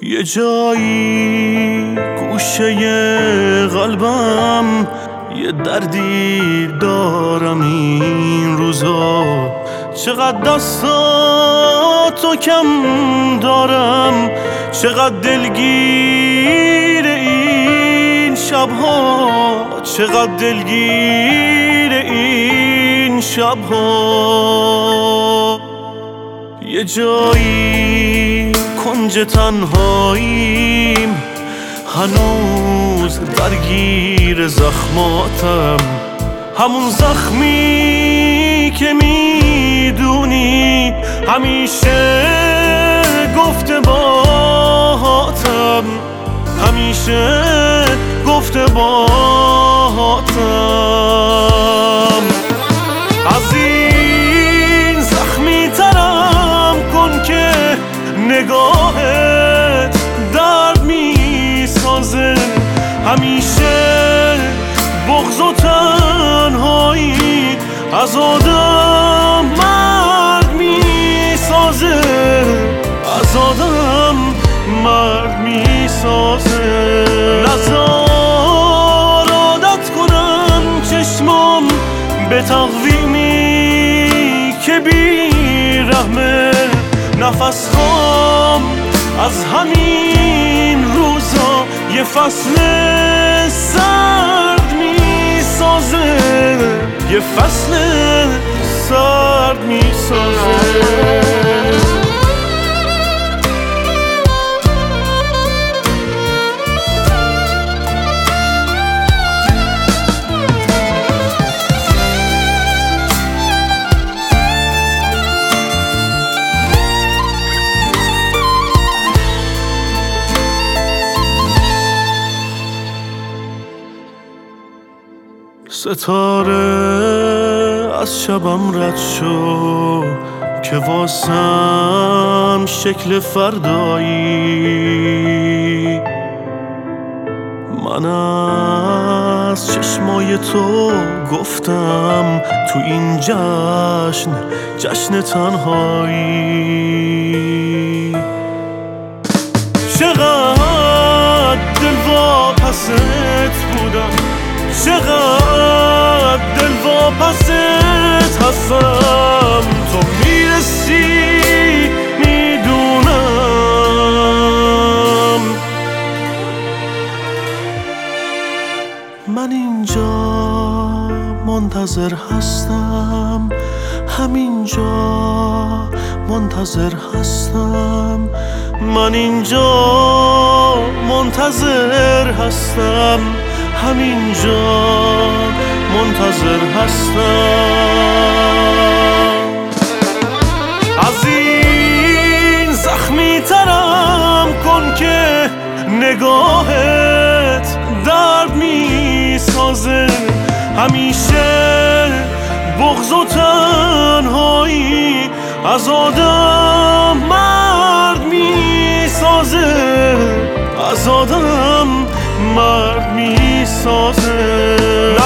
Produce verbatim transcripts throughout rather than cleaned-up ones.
یه جایی گوشه قلبم یه دردی دارم این روزا، چقدر دستاتو کم دارم، چقدر دلگیر این شبها، چقدر دلگیر این شبها. یه جایی کنج تنهاییم، هنوز درگیر زخماتم، همون زخمی که میدونی همیشه گفته باهاتم، همیشه گفته باهاتم. از این زخمی ترم کن که نگاهت درد میسازه، همیشه بغض و تنهایی از آدم مرد میسازه، از آدم مرد میسازه. نزار عادت کنم چشمام به تقویمی که بی رحمه، نفس خام از همین روزا یه فصل سرد میسازه، یه فصل سرد میسازه. ستاره از شبم رد شو که واسم شکل فردایی، من از چشمای تو گفتم تو این جشن، جشن تنهایی. چقدر دل واپست بودم، چقدر دل واپست هستم، تو میرسی میدونم. من اینجا منتظر هستم، همینجا منتظر هستم، من اینجا منتظر هستم، همینجا منتظر هستم. از این زخمی ترم کن که نگاهت درد میسازه، همیشه بغض و تنهایی از آدم مرد میسازه، از آدم مرد میسازه.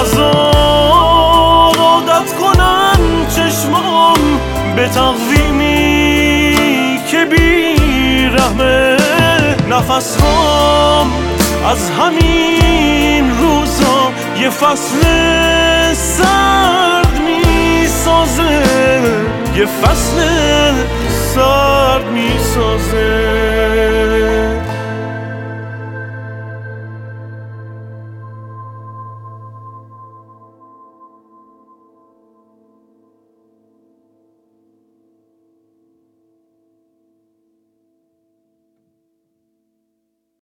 نزار عادت کنن چشمام به تقویمی که بی رحمه، نفس هام از همین روزا یه فصل سرد میسازه، یه فصل سرد میسازه.